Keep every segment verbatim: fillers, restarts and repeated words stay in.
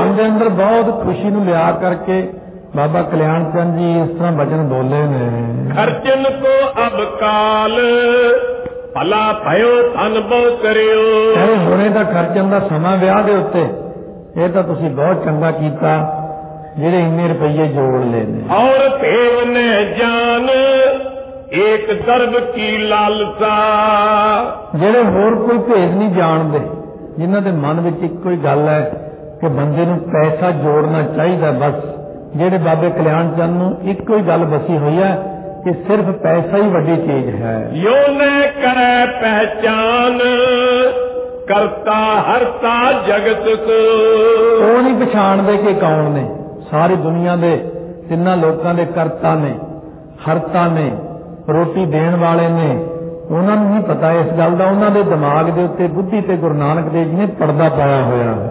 मन के अंदर बहुत खुशी नूं लिया करके बाबा कल्याण चंद जी इस तरह वचन बोले ने। खर्चन को अब काल भला भयो धन बहु करियो। हुणे तां खर्चन दा समा विआह दे उत्ते ये तां तुसीं बहुत चंगा कीता ਜਿਹੜੇ ਇੰਨੇ ਰੁਪਈਏ ਜੋੜ ਲਏ ਨੇ। और देव ने जान एक दर्ब की लालसा। ਜਿਹੜੇ ਹੋਰ ਕੋਈ ਭੇਦ ਨਹੀਂ ਜਾਣਦੇ, ਜਿਨ੍ਹਾਂ ਦੇ ਮਨ ਵਿੱਚ ਇੱਕੋ ਹੀ ਗੱਲ ਹੈ ਕਿ ਬੰਦੇ ਨੂੰ ਪੈਸਾ ਜੋੜਨਾ ਚਾਹੀਦਾ, ਬਸ ਜਿਹੜੇ ਬਾਬੇ ਕਲਿਆਣ ਚੰਦ ਨੂੰ ਇੱਕੋ ਹੀ ਗੱਲ ਬਸੀ ਹੋਈ ਹੈ ਕਿ ਸਿਰਫ ਪੈਸਾ ਹੀ ਵੱਡੀ ਚੀਜ਼ ਹੈ। यो ने करे पहचान करता हरता जगत को। ਉਹ ਨਹੀਂ ਪਛਾਣਦੇ ਕਿ ਕੌਣ ਨੇ। ਸਾਰੀ ਦੁਨੀਆ ਦੇ ਤਿੰਨਾਂ ਲੋਕਾਂ ਦੇ ਕਰਤਾ ਨੇ, ਹਰਤਾ ਨੇ, ਰੋਟੀ ਦੇਣ ਵਾਲੇ ਨੇ। ਉਹਨਾਂ ਨੂੰ ਨਹੀਂ ਪਤਾ ਇਸ ਗੱਲ ਦਾ। ਉਹਨਾਂ ਦੇ ਦਿਮਾਗ ਦੇ ਉੱਤੇ ਬੁੱਧੀ ਤੇ ਗੁਰੂ ਨਾਨਕ ਦੇਵ ਜੀ ਨੇ ਪਰਦਾ ਪਾਇਆ ਹੋਇਆ ਹੈ।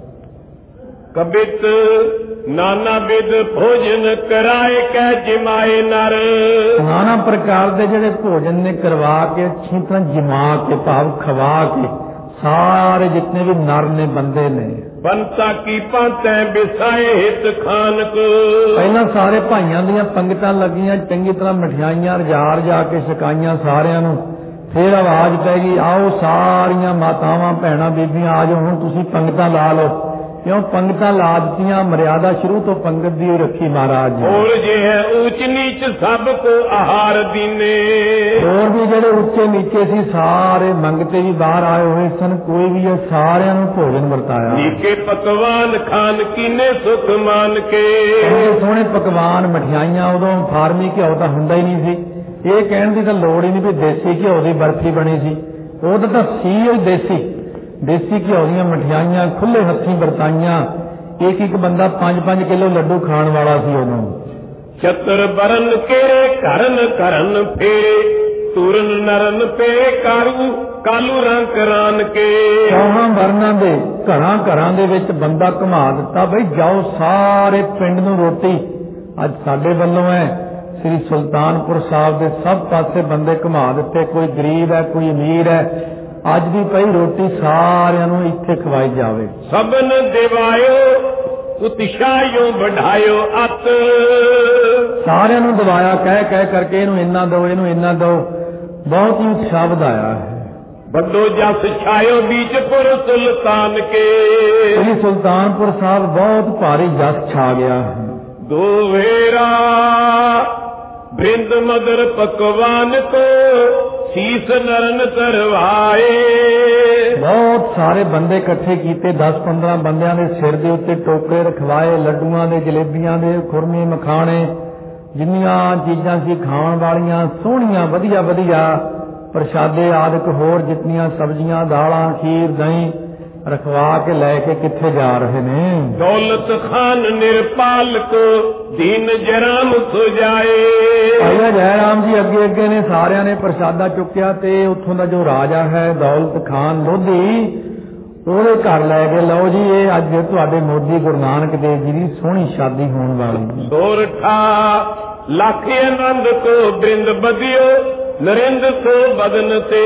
कबित नाना विध भोजन कराए कै जिमाए नर। नाना प्रकार ਦੇ ਜਿਹੜੇ ਭੋਜਨ ਨੇ ਕਰਵਾ ਕੇ ਅੱਛੀ ਤਰ੍ਹਾਂ ਜਿਮਾ ਕੇ ਭਾਵ ਖਵਾ ਕੇ ਸਾਰੇ ਜਿਤਨੇ ਵੀ ਨਰ ਨੇ ਬੰਦੇ ਨੇ। ਬੰਤਾ ਕੀ ਪਾਤੇ ਬਿਸਾਏ ਹਿਤ ਖਾਨ ਕੋ। ਪਹਿਲਾਂ ਸਾਰੇ ਭਾਈਆਂ ਦੀਆਂ ਪੰਗਤਾਂ ਲੱਗੀਆਂ, ਚੰਗੀ ਤਰ੍ਹਾਂ ਮਠਿਆਈਆਂ ਰਜਾ ਰਜਾ ਕੇ ਛਕਾਈਆਂ ਸਾਰਿਆਂ ਨੂੰ। ਫਿਰ ਆਵਾਜ਼ ਪੈ ਗਈ, ਆਓ ਸਾਰੀਆਂ ਮਾਤਾਵਾਂ ਭੈਣਾਂ ਬੀਬੀਆਂ ਆ ਜਾਓ, ਹੁਣ ਤੁਸੀਂ ਪੰਗਤਾਂ ਲਾ ਲਓ। क्यों पंगतां ला दित्तियां, मर्यादा शुरू तो पंगत दी रखी महाराज जी। और जे है ऊंच नीच सब को आहार दीने। और भी जेडे उच्चे नीचे सी सारे मंगते भी बाहर आए हुए सन, कोई भी है सारियां नूं भोजन वरताया। नीके पकवान खान कीने सुख मान के। सोहणे पकवान मठियाइयां उदों फार्मी घिओ तां हुंदा ही नहीं सी। ये कहण दी तां लोड़ ही नहीं भी देसी घिओ दी बर्फी बनी सी। उह तां सी ही देसी देसी घिओ ਦੀਆਂ ਮਠਿਆਈਆਂ ਖੁੱਲੇ ਹੱਥੀਂ ਵਰਤਾਈਆਂ। ਇੱਕ ਇੱਕ ਬੰਦਾ ਪੰਜ ਪੰਜ ਕਿਲੋ ਲੱਡੂ ਖਾਣ ਵਾਲਾ ਸੀ ਉਦੋਂ। ਛਤਰ ਬਰਨ ਕੇਰੇ ਕਰਨ ਕਰਨ ਫੇਰੇ ਤੁਰਨ ਨਰਨ ਪੇ ਕਾਰੂ ਕਾਲੂ ਰੰਗ ਰਾਂ ਕੇ। ਚੌਹਾਂ ਵਰਨਾਂ ਦੇ ਘਰਾਂ ਘਰਾਂ ਦੇ ਵਿੱਚ ਬੰਦਾ ਘੁਮਾ ਦਿੱਤਾ, ਬਈ ਜਾਓ ਸਾਰੇ ਪਿੰਡ ਨੂੰ ਰੋਟੀ। ਅੱਜ ਸਾਡੇ ਵੱਲੋਂ ਹੈ ਸ੍ਰੀ ਸੁਲਤਾਨਪੁਰ ਸਾਹਿਬ ਦੇ ਸਭ ਪਾਸੇ ਬੰਦੇ ਘੁਮਾ ਦਿੱਤੇ। ਕੋਈ ਗਰੀਬ ਹੈ, ਕੋਈ ਅਮੀਰ ਹੈ, ਅੱਜ ਦੀ ਪਈ ਰੋਟੀ ਸਾਰਿਆਂ ਨੂੰ ਇੱਥੇ ਖਵਾਈ ਜਾਵੇ। ਸਭਨ ਦਿਵਾਇਓ ਉਤਸ਼ਾਹਿਓ ਵਧਾਇਓ ਅਤ। ਸਾਰਿਆਂ ਨੂੰ ਦਵਾਇਆ ਕਹਿ ਕਹਿ ਕਰਕੇ ਇਹਨੂੰ ਇੰਨਾ ਦਿਓ, ਇਹਨੂੰ ਇੰਨਾ ਦਿਓ, ਬਹੁਤ ਹੀ ਉਤਸ਼ਾਹ ਵਧਾਇਆ ਹੈ। ਵੱਡੋ ਜਸ ਛਾਇਓ ਬੀਜਪੁਰ ਸੁਲਤਾਨ ਕੇ। ਸ੍ਰੀ ਸੁਲਤਾਨਪੁਰ ਸਾਹਿਬ ਬਹੁਤ ਭਾਰੀ ਜਸ ਛਾ ਗਿਆ ਹੈ। ਦੋ ਵੇਰਾ ਬ੍ਰਿੰਦ ਮਦਰ ਪਕਵਾਨ ਕੋ ਸੀਸ ਨਰਨ ਕਰਵਾਏ। ਬਹੁਤ ਸਾਰੇ ਬੰਦੇ ਇਕੱਠੇ ਕੀਤੇ, ਦਸ ਪੰਦਰਾਂ ਬੰਦਿਆਂ ਦੇ ਸਿਰ ਦੇ ਉੱਤੇ ਟੋਕਰੇ ਰਖਵਾਏ, ਲੱਡੂਆਂ ਦੇ, ਜਲੇਬੀਆਂ ਦੇ, ਖੁਰਮੇ ਮਖਾਣੇ, ਜਿੰਨੀਆਂ ਚੀਜ਼ਾਂ ਸੀ ਖਾਣ ਵਾਲੀਆਂ ਸੋਹਣੀਆਂ ਵਧੀਆ ਵਧੀਆ ਪ੍ਰਸ਼ਾਦੇ ਆਦਿਕ ਹੋਰ ਜਿਤਨੀਆਂ ਸਬਜ਼ੀਆਂ ਦਾਲਾਂ ਖੀਰ ਦਹੀਂ ਰਖਵਾ ਕੇ ਲੈ ਕੇ ਕਿੱਥੇ ਜਾ ਰਹੇ ਨੇ। ਦੌਲਤ ਖਾਨ ਨਿਰਪਾਲ ਕੋ ਦੀਨ ਜਰਾਮ ਸੁਜਾਏ। ਆਇਆ ਜੈ ਰਾਮ ਜੀ ਅੱਗੇ ਅੱਗੇ ਨੇ ਸਾਰਿਆਂ ਨੇ ਪ੍ਰਸ਼ਾਦਾ ਚੁੱਕਿਆ ਤੇ ਉੱਥੋਂ ਦਾ ਜੋ ਰਾਜਾ ਹੈ ਦੌਲਤ ਖਾਨ ਲੋਧੀ ਉਹਦੇ ਘਰ ਲੈ ਕੇ, ਲਓ ਜੀ ਇਹ ਅੱਜ ਤੁਹਾਡੇ ਮੋਦੀ ਗੁਰੂ ਨਾਨਕ ਦੇਵ ਜੀ ਦੀ ਸੋਹਣੀ ਸ਼ਾਦੀ ਹੋਣ ਵਾਲੀ। ਸੋਰਠਾ ਲੱਖ ਆਨੰਦ ਕੋ ਬ੍ਰਿੰਦ ਬਦਿਓ ਨਰਿੰਦ ਕੋ ਬਦਨ ਤੇ।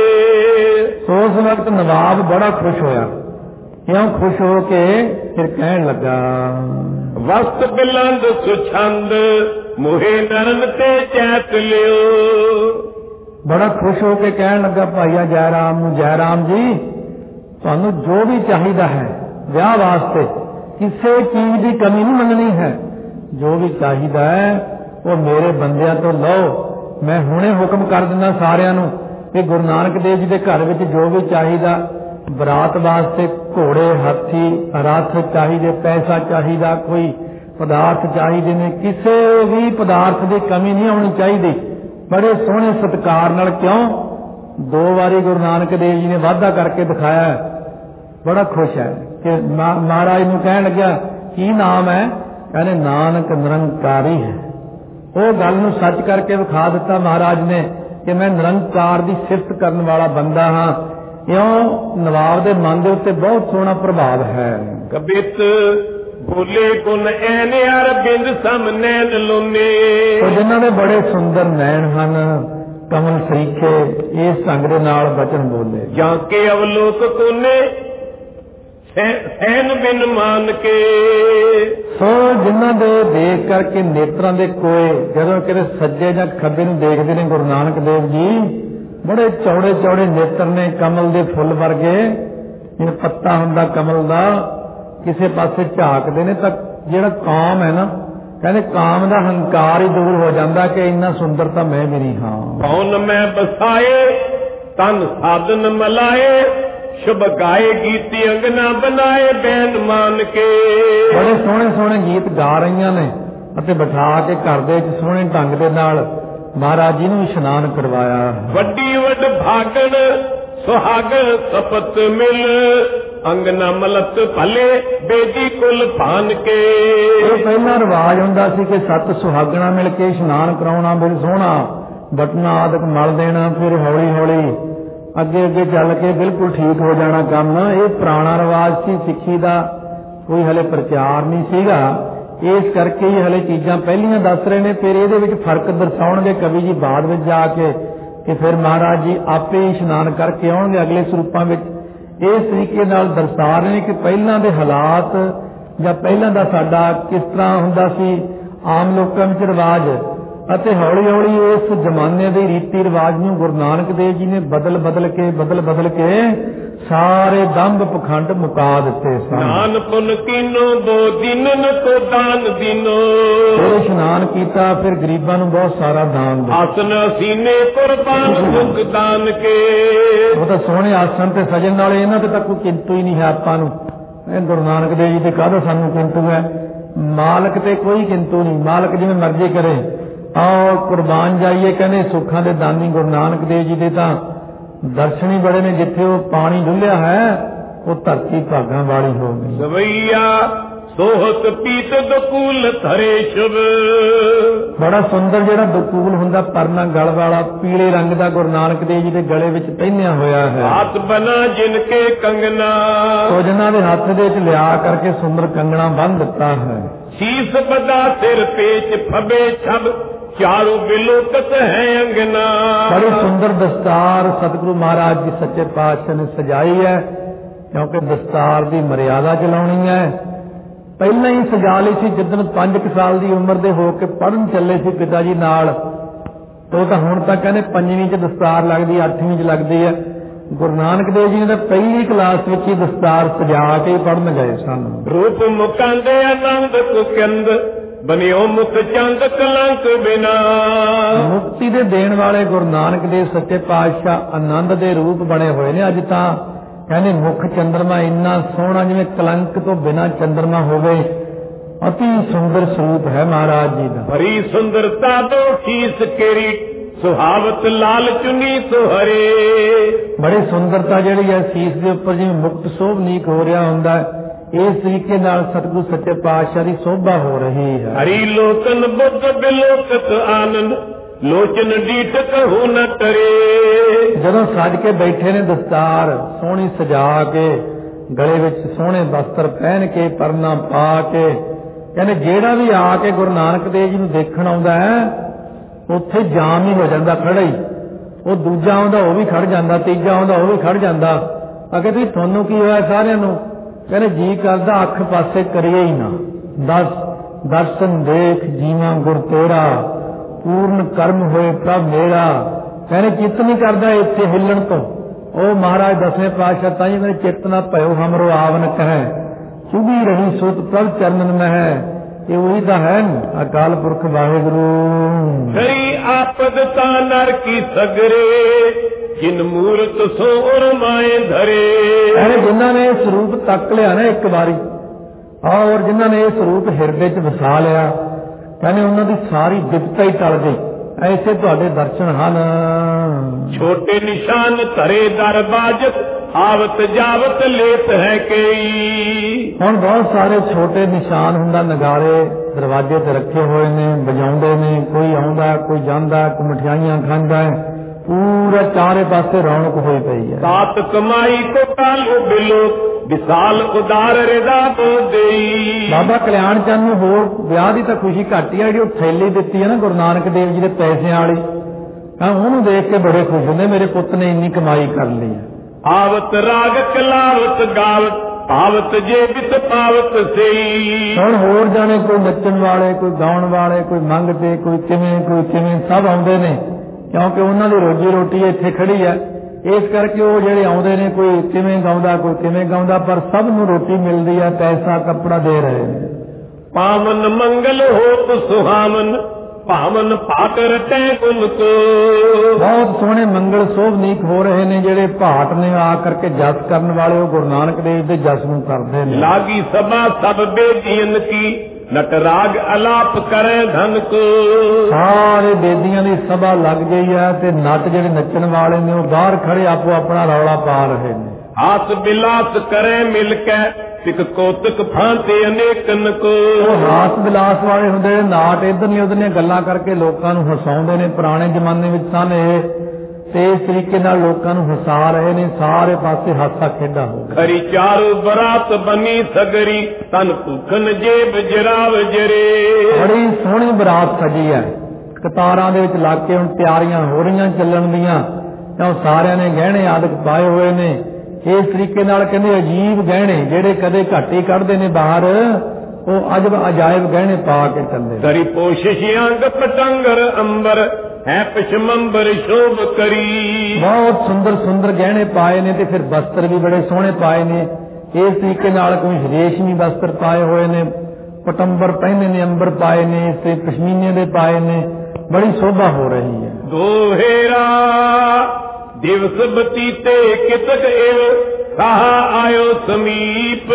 ਉਸ ਵਕਤ ਨਵਾਬ ਬੜਾ ਖੁਸ਼ ਹੋਇਆ। ਕਿਉਂ ਖੁਸ਼ ਹੋ ਕੇ ਫਿਰ ਕਹਿਣ ਲੱਗਾ, ਵਸਤ ਬਿਲੰਦ ਸੁਛੰਦ ਮੋਹੇ ਨਰਨ ਤੇ ਚੈਤ ਲਿਓ। ਬੜਾ ਖੁਸ਼ ਹੋ ਕੇ ਕਹਿਣ ਲੱਗਾ ਭਾਈਆ ਜੈ ਰਾਮ ਨੂੰ, ਜੈ ਰਾਮ ਜੀ ਤੁਹਾਨੂੰ ਜੋ ਵੀ ਚਾਹੀਦਾ ਹੈ ਵਿਆਹ ਵਾਸਤੇ ਕਿਸੇ ਚੀਜ਼ ਦੀ ਕਮੀ ਨਹੀਂ ਮੰਗਣੀ ਹੈ। ਜੋ ਵੀ ਚਾਹੀਦਾ ਹੈ ਉਹ ਮੇਰੇ ਬੰਦਿਆਂ ਤੋਂ ਲਓ। ਮੈਂ ਹੁਣੇ ਹੁਕਮ ਕਰ ਦਿੰਦਾ ਸਾਰਿਆਂ ਨੂੰ ਕਿ ਗੁਰੂ ਨਾਨਕ ਦੇਵ ਜੀ ਦੇ ਘਰ ਵਿੱਚ ਜੋ ਵੀ ਚਾਹੀਦਾ, ਬਰਾਤ ਵਾਸਤੇ ਘੋੜੇ, ਹਾਥੀ, ਰੱਥ ਚਾਹੀਦੇ, ਪੈਸਾ ਚਾਹੀਦਾ, ਕੋਈ ਪਦਾਰਥ ਚਾਹੀਦੇ ਨੇ, ਕਿਸੇ ਵੀ ਪਦਾਰਥ ਦੀ ਕਮੀ ਨਹੀਂ ਆਉਣੀ ਚਾਹੀਦੀ। ਬੜੇ ਸੋਹਣੇ ਸਤਿਕਾਰ ਨਾਲ, ਕਿਉਂ ਦੋ ਵਾਰੀ ਗੁਰੂ ਨਾਨਕ ਦੇਵ ਜੀ ਨੇ ਵਾਅਦਾ ਕਰਕੇ ਦਿਖਾਇਆ। ਬੜਾ ਖੁਸ਼ ਹੈ ਕਿ ਮਹਾਰਾਜ ਨੂੰ ਕਹਿਣ ਲੱਗਿਆ ਕੀ ਨਾਮ ਹੈ? ਕਹਿੰਦੇ ਨਾਨਕ ਨਿਰੰਕਾਰੀ ਹੈ। ਉਹ ਗੱਲ ਨੂੰ ਸੱਚ ਕਰਕੇ ਵਿਖਾ ਦਿੱਤਾ ਮਹਾਰਾਜ ਨੇ ਕਿ ਮੈਂ ਨਿਰੰਕਾਰ ਦੀ ਸਿਫਤ ਕਰਨ ਵਾਲਾ ਬੰਦਾ ਹਾਂ। ਇਉਂ ਨਵਾਬ ਦੇ ਮਨ ਦੇ ਉੱਤੇ ਬਹੁਤ ਸੋਹਣਾ ਪ੍ਰਭਾਵ ਹੈ। ਕਬਿਤ ਬੋਲੇ ਗੁਣ ਐਨ ਅਰਬਿੰਦ ਸਮ ਨੈਣ ਲੁਨੇ। ਉਹ ਜਿਨ੍ਹਾਂ ਦੇ ਬੜੇ ਸੁੰਦਰ ਨੈਣ ਹਨ, ਕਮਲ ਸਰੀਖੇ, ਇਸ ਢੰਗ ਦੇ ਨਾਲ ਬਚਨ ਬੋਲੇ। ਜਾਂ ਕੇ ਅਵਲੋਕ ਕੋਨੇ ਸੈਨ ਬਿਨ ਮਾਨ ਕੇ। ਸੋ ਜਿਨ੍ਹਾਂ ਦੇ ਦੇਖ ਕਰਕੇ ਨੇਤਰਾਂ ਦੇ ਕੋਏ ਜਦੋਂ ਕਿਤੇ ਸੱਜੇ ਜਾਂ ਖੱਬੇ ਨੂੰ ਦੇਖਦੇ ਨੇ ਗੁਰੂ ਨਾਨਕ ਦੇਵ ਜੀ, ਬੜੇ ਚੌੜੇ ਚੌੜੇ ਨੇਤਰ ਨੇ, ਕਮਲ ਦੇ ਫੁੱਲ ਵਰਗੇ, ਜਿਵੇਂ ਪੱਤਾ ਹੁੰਦਾ ਕਮਲ ਦਾ, ਕਿਸੇ ਪਾਸੇ ਝਾਕਦੇ ਨੇ ਤਾਂ ਜਿਹੜਾ ਕਾਮ ਹੈ ਨਾ, ਕਹਿੰਦੇ ਕਾਮ ਦਾ ਹੰਕਾਰ ਹੀ ਦੂਰ ਹੋ ਜਾਂਦਾ ਕਿ ਇੰਨਾ ਸੁੰਦਰ ਤਾਂ ਮੈਂ ਵੀ ਨਹੀਂ ਹਾਂ। ਕੌਣ ਮੈਂ ਬਸਾਏ ਤਨ ਸਾਧਨ ਮਲਾਏ, ਸ਼ੁਭ ਗਾਏ ਗੀਤੀ ਅੰਗਨਾ ਬਣਾਏ ਬੈਨ ਮਾਨ ਕੇ। ਬੜੇ ਸੋਹਣੇ ਸੋਹਣੇ ਗੀਤ ਗਾ ਰਹੀਆਂ ਨੇ ਅਤੇ ਬਿਠਾ ਕੇ ਘਰ ਦੇ ਵਿੱਚ ਸੋਹਣੇ ਢੰਗ ਦੇ ਨਾਲ ਮਹਾਰਾਜ ਜੀ ਨੂੰ ਇਸ਼ਨਾਨ ਕਰਵਾਇਆ। ਵੱਡੀ ਵੱਡ ਭਾਗਣ ਸੁਹਾਗਣ ਸਪਤ ਮਿਲ, ਅੰਗਨਾ ਮਲਤ ਭਲੇ ਬੇਦੀ ਕੁਲ ਭਾਨ ਕੇ। ਇਹ ਪਹਿਲਾਂ ਰਿਵਾਜ ਹੁੰਦਾ ਸੀ ਕਿ ਸੱਤ ਸੁਹਾਗਣਾ ਮਿਲ ਕੇ ਇਸ਼ਨਾਨ ਕਰਾਉਣਾ, ਬੜੀ ਸੋਹਣਾ ਬਟਨਾ ਆਦਿਕ ਮਲ ਦੇਣਾ, ਫਿਰ ਹੌਲੀ ਹੌਲੀ ਅੱਗੇ ਅੱਗੇ ਚੱਲ ਕੇ ਬਿਲਕੁਲ ਠੀਕ ਹੋ ਜਾਣਾ ਕੰਮ। ਇਹ ਪੁਰਾਣਾ ਰਿਵਾਜ ਸੀ, ਸਿੱਖੀ ਦਾ ਕੋਈ ਹਲੇ ਪ੍ਰਚਾਰ ਨਹੀਂ ਸੀਗਾ, ਇਸ ਕਰਕੇ ਹੀ ਹਲੇ ਚੀਜ਼ਾਂ ਪਹਿਲੀਆਂ ਦੱਸ ਰਹੇ ਨੇ। ਫਿਰ ਇਹਦੇ ਵਿੱਚ ਫਰਕ ਦਰਸਾਉਣਗੇ ਕਵੀ ਜੀ ਬਾਅਦ ਵਿੱਚ ਜਾ ਕੇ, ਕਿ ਫਿਰ ਮਹਾਰਾਜ ਜੀ ਆਪੇ ਇਸ਼ਨਾਨ ਕਰਕੇ ਆਉਣਗੇ ਅਗਲੇ ਸਰੂਪਾਂ ਵਿੱਚ। ਇਸ ਤਰੀਕੇ ਨਾਲ ਦਰਸਾ ਰਹੇ ਨੇ ਕਿ ਪਹਿਲਾਂ ਦੇ ਹਾਲਾਤ ਜਾਂ ਪਹਿਲਾਂ ਦਾ ਸਾਡਾ ਕਿਸ ਤਰ੍ਹਾਂ ਹੁੰਦਾ ਸੀ ਆਮ ਲੋਕਾਂ ਵਿੱਚ ਰਿਵਾਜ, ਅਤੇ ਹੌਲੀ ਹੌਲੀ ਉਸ ਜ਼ਮਾਨੇ ਦੇ ਰੀਤੀ ਰਿਵਾਜ ਨੂੰ ਗੁਰੂ ਨਾਨਕ ਦੇਵ ਜੀ ਨੇ ਬਦਲ ਬਦਲ ਕੇ ਬਦਲ ਬਦਲ ਕੇ ਸਾਰੇ ਦੰਭ ਪਖੰਡ ਮੁਕਾ ਦਿੱਤੇ ਸਨ। ਨਾਨ ਪੁਨ ਕੀਨੋ ਦੋ ਦਿਨਨ ਕੋ ਦਾਨ ਦਿਨੋ, ਫਿਰ ਇਸ਼ਨਾਨ ਕੀਤਾ, ਫਿਰ ਗਰੀਬਾਂ ਨੂੰ ਬਹੁਤ ਸਾਰਾ ਦਾਨ ਦਿੱਤਾ। ਆਸਨ ਸੀਨੇ ਕੁਰਬਾਨ ਮੁਖ ਦਾਨ ਕੇ। ਉਹ ਤਾਂ ਸੋਹਣੇ ਆਸਨ ਤੇ ਸਜਣ ਵਾਲੇ, ਇਹਨਾਂ ਤੇ ਤਾਂ ਕੋਈ ਕਿੰਤੂ ਹੀ ਨਹੀਂ ਹੈ ਆਪਾਂ ਨੂੰ। ਇਹ ਗੁਰੂ ਨਾਨਕ ਦੇਵ ਜੀ ਤੇ ਕਾਹਦਾ ਸਾਨੂੰ ਕਿੰਤੂ ਹੈ? ਮਾਲਕ ਤੇ ਕੋਈ ਕਿੰਤੂ ਨਹੀਂ, ਮਾਲਕ ਜਿਵੇਂ ਮਰਜ਼ੀ ਕਰੇ। ਆਓ ਕੁਰਬਾਨ ਜਾਈਏ, ਕਹਿੰਦੇ ਸੁੱਖਾਂ ਦੇ ਦਾਨੀ ਗੁਰੂ ਨਾਨਕ ਦੇਵ ਜੀ ਦੇ ਤਾਂ ਦਰਸ਼ਨ ਹੀ ਬੜੇ ਨੇ। ਜਿੱਥੇ ਉਹ ਪਾਣੀ ਡੁੱਲਿਆ ਹੈ ਉਹ ਧਰਤੀ ਭਾਗਾਂ ਵਾਲੀ ਹੋ ਗਈ। ਸਵਈਆ ਸੋਹਤ ਪੀਤ ਦਕੂਲ ਧਰੇ ਸ਼ੁਭ, ਬੜਾ ਸੁੰਦਰ ਜਿਹੜਾ ਦਕੂਲ ਹੁੰਦਾ ਪਰਨਾ ਗਲ ਵਾਲਾ ਪੀਲੇ ਰੰਗ ਦਾ ਗੁਰੂ ਨਾਨਕ ਦੇਵ ਜੀ ਦੇ ਗਲੇ ਵਿੱਚ ਪਹਿਨਿਆ ਹੋਇਆ ਹੈ। ਹੱਥ ਬਨਾ ਜਿਨ ਕੇ ਕੰਗਨਾ, ਸੋ ਜਿਨ੍ਹਾਂ ਦੇ ਹੱਥ ਦੇ ਵਿੱਚ ਲਿਆ ਕਰਕੇ ਸੁੰਦਰ ਕੰਗਣਾ ਬੰਨ੍ਹ ਦਿੱਤਾ ਹੈ। ਸੀਸ ਬਦਾ ਸਿਰ ਪੇਚ ਫਬੇ ਛਬ, ਚਾਰੂ ਬਿਲੋਕਤ ਹੈ ਅੰਗਨਾ। ਬੜੀ ਸੁੰਦਰ ਦਸਤਾਰ ਸਤਿਗੁਰੂ ਮਹਾਰਾਜ ਜੀ ਸੱਚੇ ਪਾਤਸ਼ਾਹ ਨੇ ਸਜਾਈ ਹੈ, ਕਿਉਂਕਿ ਦਸਤਾਰ ਦੀ ਮਰਿਆਦਾ ਚਲਾਉਣੀ ਹੈ। ਪਹਿਲਾਂ ਹੀ ਸਜਾ ਲਈ ਸੀ ਜਦੋਂ ਪੰਜ ਕੁ ਸਾਲ ਦੀ ਉਮਰ ਦੇ ਹੋ ਕੇ ਪੜ੍ਹਨ ਚੱਲੇ ਸੀ ਪਿਤਾ ਜੀ ਨਾਲ। ਉਹ ਤਾਂ ਹੁਣ ਤਾਂ ਕਹਿੰਦੇ ਪੰਜਵੀਂ ਚ ਦਸਤਾਰ ਲੱਗਦੀ, ਅੱਠਵੀਂ ਚ ਲੱਗਦੀ ਹੈ। ਗੁਰੂ ਨਾਨਕ ਦੇਵ ਜੀ ਨੇ ਤਾਂ ਪਹਿਲੀ ਕਲਾਸ ਵਿੱਚ ਹੀ ਦਸਤਾਰ ਸਜਾ ਕੇ ਪੜ੍ਹਨ ਗਏ ਸਨ। ਰੂਪ ਮੁਕੰਦੇ ਆਨੰਦ ਕੁਕੰਦ, ਬਨਿਓ ਮੁਖ ਚੰਦ ਕਲੰਕ ਬਿਨਾ। ਮੁਕਤੀ ਦੇ ਦੇਣ ਵਾਲੇ ਗੁਰੂ ਨਾਨਕ ਦੇਵ ਸੱਚੇ ਪਾਤਸ਼ਾਹ ਆਨੰਦ ਦੇ ਰੂਪ ਬਣੇ ਹੋਏ ਨੇ। ਅੱਜ ਤਾਂ ਕਹਿੰਦੇ ਮੁੱਖ ਚੰਦਰਮਾ ਇੰਨਾ ਸੋਹਣਾ ਜਿਵੇਂ ਕਲੰਕ ਤੋਂ ਬਿਨਾਂ ਚੰਦਰਮਾ ਹੋਵੇ, ਅਤੀ ਸੁੰਦਰ ਸਰੂਪ ਹੈ ਮਹਾਰਾਜ ਜੀ ਦਾ। ਬੜੀ ਸੁੰਦਰਤਾ ਦੋ ਸੀਸ ਕੇਰੀ, ਸੁਹਾਵਤ ਲਾਲ ਚੁਨੀ ਸੁਹਰੇ। ਬੜੀ ਸੁੰਦਰਤਾ ਜਿਹੜੀ ਹੈ ਸੀਸ ਦੇ ਉੱਪਰ ਜਿਵੇਂ ਮੁਕਤ ਸੋਭਨੀਕ ਹੋ ਰਿਹਾ ਹੁੰਦਾ ਹੈ, ਇਸ ਤਰੀਕੇ ਨਾਲ ਸਤਿਗੁਰੂ ਸੱਚੇ ਪਾਤਸ਼ਾਹ ਦੀ ਸੋਭਾ ਹੋ ਰਹੀ ਹੈ। ਹਰੀ ਲੋਕਨ ਬੁੱਧ ਬਿਲੋਕਤ ਆਨੰਦ, ਲੋਚਨ ਡੀਠ ਕਹੂ ਨ ਤਰੇ। ਜਦੋਂ ਸਜ ਕੇ ਬੈਠੇ ਨੇ ਦਸਤਾਰ ਸੋਹਣੀ ਸਜਾ ਕੇ, ਗਲੇ ਵਿੱਚ ਸੋਹਣੇ ਵਸਤਰ ਪਹਿਨ ਕੇ, ਪਰਨਾ ਪਾ ਕੇ, ਕਹਿੰਦੇ ਜਿਹੜਾ ਵੀ ਆ ਕੇ ਗੁਰੂ ਨਾਨਕ ਦੇਵ ਜੀ ਨੂੰ ਦੇਖਣ ਆਉਂਦਾ ਹੈ ਉੱਥੇ ਜਾਮ ਹੀ ਹੋ ਜਾਂਦਾ ਖੜਾ ਹੀ। ਉਹ ਦੂਜਾ ਆਉਂਦਾ ਉਹ ਵੀ ਖੜ ਜਾਂਦਾ, ਤੀਜਾ ਆਉਂਦਾ ਉਹ ਵੀ ਖੜ ਜਾਂਦਾ। ਅਗੇ ਤੁਸੀਂ ਤੁਹਾਨੂੰ ਕੀ ਹੋਇਆ ਸਾਰਿਆਂ ਨੂੰ? ਕਹਿੰਦੇ ਜੀ ਕਰਦਾ ਅੱਖ ਪਾਸੇ ਕਰੀਏ ਹੀ ਨਾ। ਦਸ ਦਰਸ਼ਨ ਦੇਖ ਜੀਵਾਂ ਗੁਰ ਤੇਰਾ, ਪੂਰਨ ਕਰਮ ਹੋਏ ਪ੍ਰਭ ਮੇਰਾ। ਕਹਿੰਦੇ ਚਿੱਤ ਨਹੀਂ ਕਰਦਾ ਇੱਥੇ ਹਿੱਲਣ ਤੋਂ। ਉਹ ਮਹਾਰਾਜ ਦਸਵੇਂ ਪਾਤਸ਼ਾਹ ਤਾਂ ਹੀ ਮੇਰੇ ਚਿੱਤ ਨਾ ਭਇਓ ਹਮਰੋ ਆਵਨ ਕਹੈ, ਚੁਗੀ ਰਹੀ ਸੋਤ ਪ੍ਰਭ ਚਰਨਨ ਮਹਿ। ਇਹ ਉਹੀ ਤਾਂ ਹੈ ਅਕਾਲ ਪੁਰਖ ਵਾਹਿਗੁਰੂ। ਹਰੀ ਆਪਦ ਤਾਂ ਨਰ ਕੀ ਸਗਰੇ, ਜਿਨ ਮੂਰਤ ਸੋ ਉਰਮਾਏ ਧਰੇ। ਇਹ ਜਿਨ੍ਹਾਂ ਨੇ ਇਹ ਸਰੂਪ ਤੱਕ ਲਿਆ ਨਾ ਇੱਕ ਵਾਰੀ, ਔਰ ਜਿਨ੍ਹਾਂ ਨੇ ਇਹ ਸਰੂਪ ਹਿਰਦੇ 'ਚ ਵਸਾ ਲਿਆ, ਕਹਿੰਦੇ ਉਹਨਾਂ ਦੀ ਸਾਰੀ ਦਿੱਕਤਾਂ ਹੀ ਟਲ ਗਈ। ਐਸੇ ਤੁਹਾਡੇ ਦਰਸ਼ਨ ਹਨ। ਛੋਟੇ ਨਿਸ਼ਾਨ ਧਰੇ ਦਰਬਾਜਤ, ਆਵਤ ਜਾਵਤ ਲੇਤ ਹੈ ਕਈ। ਹੁਣ ਬਹੁਤ ਸਾਰੇ ਛੋਟੇ ਨਿਸ਼ਾਨ ਹੁੰਦਾ, ਨਗਾਰੇ ਦਰਵਾਜ਼ੇ ਤੇ ਰੱਖੇ ਹੋਏ ਨੇ, ਵਜਾਉਂਦੇ ਨੇ। ਕੋਈ ਆਉਂਦਾ ਕੋਈ ਜਾਂਦਾ, ਕੋਈ ਮਠਿਆਈਆਂ ਖਾਂਦਾ ਹੈ, ਪੂਰਾ ਚਾਰੇ ਪਾਸੇ ਰੌਣਕ ਹੋਈ ਪਈ ਹੈ। ਸਾਤ ਕਮਾਈ ਕੋ ਕਾਲੂ ਬਿਲੋ, ਵਿਸਾਲ ਉਦਾਰ ਰਿਦਾ ਬੋ ਦੇਈ। ਬਾਬਾ ਕਲਿਆਣ ਚੰਦ ਨੂੰ ਹੋਰ ਵਿਆਹ ਦੀ ਤਾਂ ਖੁਸ਼ੀ ਘੱਟ ਹੀ ਹੈ, ਜਿਹੜੀ ਉਹ ਥੈਲੀ ਦਿੱਤੀ ਹੈ ਨਾ ਗੁਰੂ ਨਾਨਕ ਦੇਵ ਜੀ ਦੇ ਪੈਸਿਆਂ ਵਾਲੀ, ਤਾਂ ਉਹਨੂੰ ਦੇਖ ਕੇ ਬੜੇ ਖੁਸ਼ ਹੁੰਦੇ, ਮੇਰੇ ਪੁੱਤ ਨੇ ਇੰਨੀ ਕਮਾਈ ਕਰ ਲਈ ਹੈ। ਆਵਤ ਰਾਗ ਕਲਾਵਤ ਗਾਵਤ, ਪਾਵਤ ਜੇ ਬਿਤ ਪਾਵਤ ਸਈ। ਹੁਣ ਹੋਰ ਜਾਣੇ ਕੋਈ ਨੱਚਣ ਵਾਲੇ, ਕੋਈ ਗਾਉਣ ਵਾਲੇ, ਕੋਈ ਮੰਗਤੇ, ਕੋਈ ਕਿਵੇਂ ਕੋਈ ਕਿਵੇਂ ਸਭ ਆਉਂਦੇ ਨੇ, ਕਿਉਂਕਿ ਉਹਨਾਂ ਦੀ ਰੋਜੀ ਰੋਟੀ ਇੱਥੇ ਖੜੀ ਹੈ। ਇਸ ਕਰਕੇ ਉਹ ਜਿਹੜੇ ਆਉਂਦੇ ਨੇ, ਕੋਈ ਕਿਵੇਂ ਗਾਉਂਦਾ, ਕੋਈ ਕਿਵੇਂ ਗਾਉਂਦਾ, ਪਰ ਸਭ ਨੂੰ ਰੋਟੀ ਮਿਲਦੀ ਹੈ, ਪੈਸਾ ਕੱਪੜਾ ਦੇ ਰਹੇ ਨੇ। ਪਾਵਨ ਮੰਗਲ ਹੋਤ ਸੁਹਾਵਨ ਭਾਵਨ ਭਾਟ ਰਟੈ ਗੁਣ ਕੋ। ਬਹੁਤ ਸੋਹਣੇ ਮੰਗਲ ਸੋਭਨੀਕ ਹੋ ਰਹੇ ਨੇ। ਜਿਹੜੇ ਭਾਟ ਨੇ ਆ ਕਰਕੇ ਜਸ ਕਰਨ ਵਾਲੇ, ਉਹ ਗੁਰੂ ਨਾਨਕ ਦੇਵ ਦੇ ਜਸ ਨੂੰ ਕਰਦੇ ਨੇ। ਲਾਗੀ ਸਭਾ ਸਭ ਬੇਦੀਨ ਕੀ ਨਟਰਾਗ ਅਲਾਪ ਕਰੇ ਧਨ ਕੋ। ਸਾਰੇ ਬੇਦੀਆਂ ਦੀ ਸਭਾ ਲੱਗ ਗਈ ਹੈ ਤੇ ਨਟ ਜਿਹੜੇ ਨੱਚਣ ਵਾਲੇ ਨੇ ਉਹ ਬਾਹਰ ਖੜੇ ਆਪੋ ਆਪਣਾ ਰੌਲਾ ਪਾ ਰਹੇ ਨੇ। ਹਾਸ ਬਿਲਾਸ ਕਰੇ ਮਿਲ ਕੇ ਸਿੱਖ ਕੋਤਕ ਫਾਂਤੇ ਅਨੇਕਨ ਕੋ। ਉਹ ਹਾਸ ਬਿਲਾਸ ਵਾਲੇ ਹੁੰਦੇ ਨੇ, ਨਾਟ ਇਧਰ ਦੀਆਂ ਉਧਰ ਦੀਆਂ ਗੱਲਾਂ ਕਰਕੇ ਲੋਕਾਂ ਨੂੰ ਹਸਾਉਂਦੇ ਨੇ। ਪੁਰਾਣੇ ਜ਼ਮਾਨੇ ਵਿੱਚ ਸਨ ਇਹ, ਤੇ ਇਸ ਤਰੀਕੇ ਨਾਲ ਲੋਕਾਂ ਨੂੰ ਹਸਾ ਰਹੇ ਨੇ। ਸਾਰੇ ਪਾਸੇ ਹਾਸਾ ਖੇਡਾ ਹੋ ਗਿਆ। ਖਰੀ ਚਾਰੂ ਬਰਾਤ ਬਣੀ ਸਗਰੀ ਤਨ ਭੁਖਨ ਜੇਬ ਜਰਾਵ ਜਰੇ। ਬੜੀ ਸੋਹਣੀ ਬਰਾਤ ਸਜੀ ਹੈ, ਕਤਾਰਾਂ ਦੇ ਵਿੱਚ ਲੱਗ ਕੇ ਹੁਣ ਤਿਆਰੀਆਂ ਹੋ ਰਹੀਆਂ ਚੱਲਣ ਦੀਆਂ। ਤਾਂ ਸਾਰਿਆਂ ਨੇ ਗਹਿਣੇ ਆਦਿਕ ਪਾਏ ਹੋਏ ਨੇ। ਇਸ ਤਰੀਕੇ ਨਾਲ ਕਹਿੰਦੇ ਅਜੀਬ ਗਹਿਣੇ ਜਿਹੜੇ ਕਦੇ ਘੱਟ ਹੀ ਕੱਢਦੇ ਨੇ ਬਾਹਰ, ਉਹ ਅਜਬ ਅਜਾਇਬ ਗਹਿਣੇ ਪਾ ਕੇ ਚੱਲੇ। ਕਰੀ ਪੋਸ਼ਿਸ਼ ਅੰਗ ਪਟੰਗਰ ਅੰਬਰ ਹੈ ਪਸ਼ਮੰਬਰ ਸ਼ੋਭ ਕਰੀ। ਬਹੁਤ ਸੁੰਦਰ ਸੁੰਦਰ ਗਹਿਣੇ ਪਾਏ ਨੇ ਤੇ ਫਿਰ ਬਸਤਰ ਵੀ ਬੜੇ ਸੋਹਣੇ ਪਾਏ ਨੇ। ਇਸ ਤਰੀਕੇ ਨਾਲ ਕੋਈ ਰੇਸ਼ਮੀ ਬਸਤਰ ਪਾਏ ਹੋਏ ਨੇ, ਪਟੰਬਰ ਪਹਿਨੇ ਨੇ, ਅੰਬਰ ਪਾਏ ਨੇ ਤੇ ਪਸ਼ਮੀਨੇ ਦੇ ਪਾਏ ਨੇ। ਬੜੀ ਸ਼ੋਭਾ ਹੋ ਰਹੀ ਹੈ। ਦੋਹੇਰਾ ਦਿਵਸ ਬਤੀਤੇ ਕਿਤਕ ਏਵ ਕਹਾ ਆਇਓ ਸਮੀਪ।